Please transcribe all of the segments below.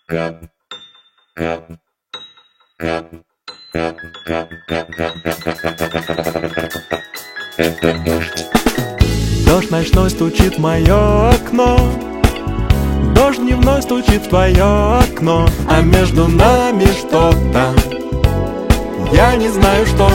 Это дождь. Дождь ночной стучит в мое окно, дождь дневной стучит в твое окно, а между нами что-то, я не знаю что.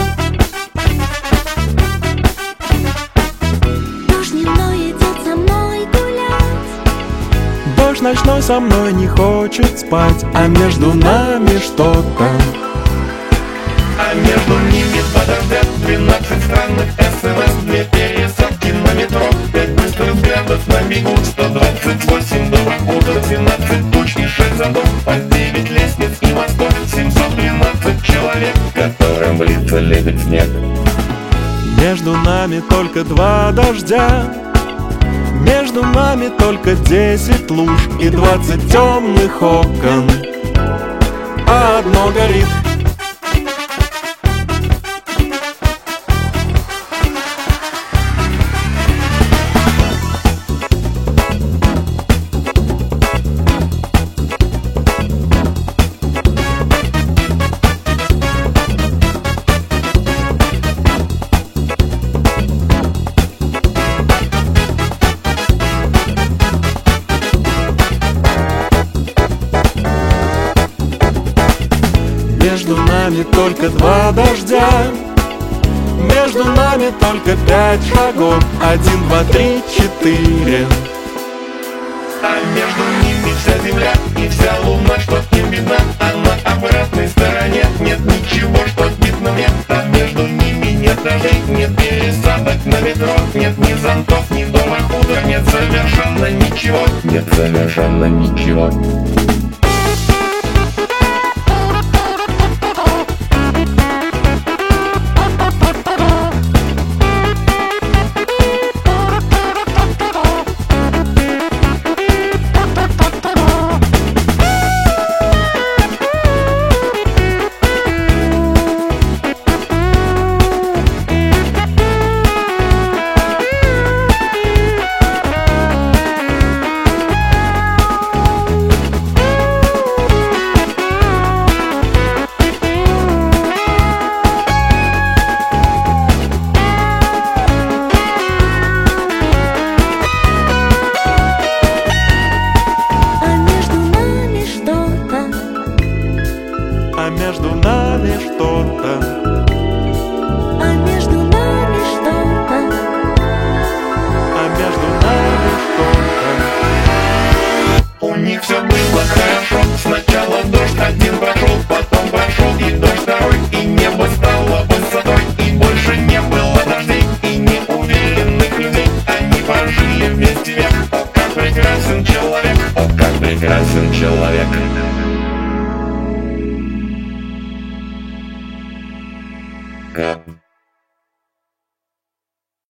Дождь дневной идет со мной гулять, Дождь ночной со мной не хочет спать, а между нами что-то. А между ними подождет 12 странных СМС, 2 пересадки на метро, 5 быстрых взглядов на бегу, 128 добрых утр, 12 туч и 6 зонтов, по 9 лестниц и мостов, 712 человек, которым в лица лепит снег. Между нами только 2 дождя, между нами только 10 луж и 20 темных окон, а одно горит. Между нами только 2 дождя, между нами только 5 шагов, 1, 2, 3, 4. А между ними вся земля и вся луна, что им видна, а на обратной стороне нет ничего, что видно мне. А между ними нет дождей, нет пересадок на метро, нет ни зонтов, ни дома худо, нет совершенно ничего, нет совершенно ничего. А между нами что-то, а между нами что-то, а между нами что-то. У них все было хорошо, сначала дождь один прошел, потом прошел и дождь второй, и небо стало высотой, и больше не было дождей и неуверенных людей. Они прожили вместе век, о, как прекрасен человек, о, как прекрасен человек. Как